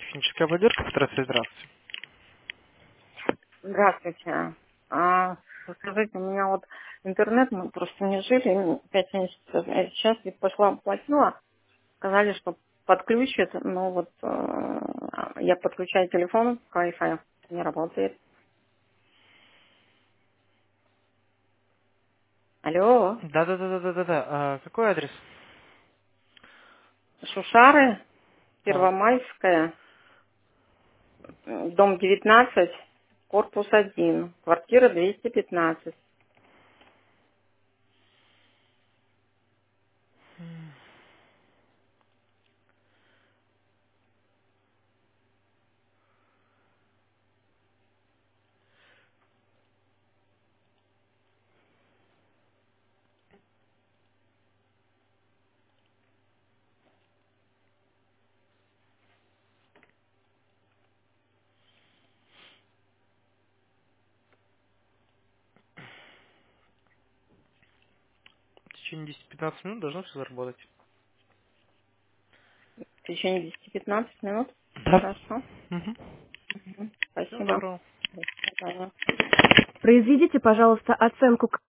Техническая поддержка, здравствуйте. Здравствуйте. Скажите, у меня вот интернет, мы просто не жили 5 месяцев, а сейчас ведь пошла платила, сказали, что подключат, но вот я подключаю телефон к Wi-Fi, не работает. Алло, Да. Какой адрес? Шушары, Так. Первомайская, дом 19, корпус 1, квартира 215. В течение 10-15 минут должно все заработать. В течение 10-15 минут. Да. Хорошо. Угу. Всего Спасибо. доброго. До свидания. Произведите, пожалуйста, оценку